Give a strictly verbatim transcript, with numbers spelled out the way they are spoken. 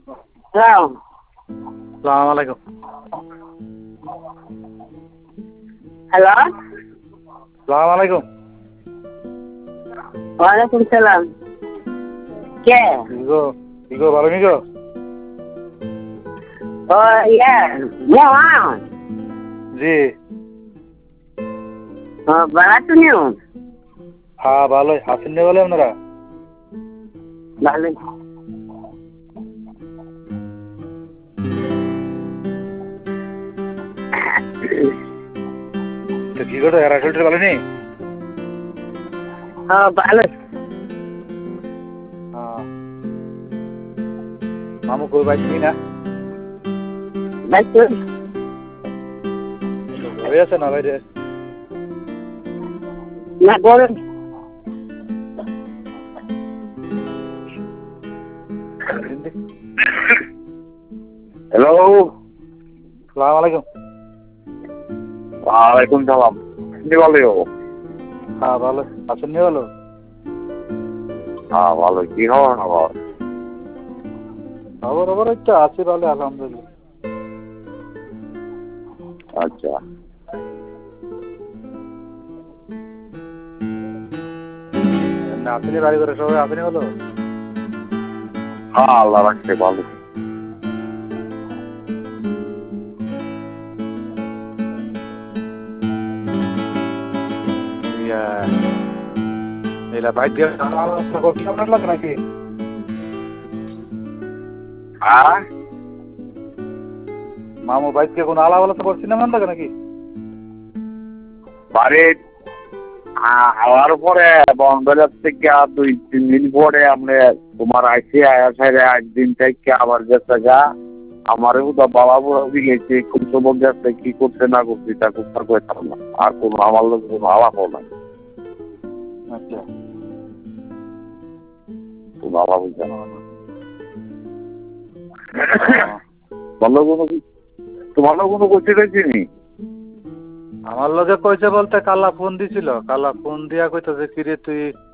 Hello সালাম আলাইকুম। Hello সালাম আলাইকুম। ওয়ালাইকুম সালাম। কে? ইগো ইগো ভালো নিগো। ও ইয়ে মোহন। জি। ও ভালো আছেন? হ্যাঁ ভালোই। আছেন নি বলে আপনারা? ভালোই। তো কি করে এরা শরীরটা ভালো নেই? ও ভালো। হ্যাঁ। মামু কই বাইছি না? বাইছে। ঘরে আছে না বাইরে? না বলেন। হ্যালো সালাম আলাইকুম। ওয়ালাইকুম সালাম। আপনি ভালো? হ্যাঁ ভালো। আছেন নি ভালো? হ্যাঁ ভালো। কি খবর খবর? খবর খবর একটু আছি ভালো আলহামদুলিল্লাহ। আচ্ছা। আপনি বাড়ি করে সবাই আপনি ভালো? হ্যাঁ আল্লাহ রাখছে ভালো। এলা বাইক দিয়ে আলোচনা করতে আপনার লাগে নাকি? হ্যাঁ মামু বাইক দিয়ে কোনো আলাপ আলোচনা করছি না লাগে নাকি? বাড়ির হওয়ার পরে বন্ধের থেকে দুই তিন দিন পরে আপনি তোমার আইসি আয়া সাইডে একদিন থেকে আবার গেছে গা আমারও তো বাবা বুড়া গেছে কোন সময় গেছে কি করছে না করছে তা কোথাও কইতাম না আর কোনো আমার লোক কোনো আলাপও নাই। আচ্ছা। কোনো আলাপ হইছে না। ভালো কোনো তোমার কোনো করতে গেছি নি? আমার লগে কইছে বলতে কালা ফোন দিছিল, কালা ফোন দিয়া কইতেছে কিরে তুই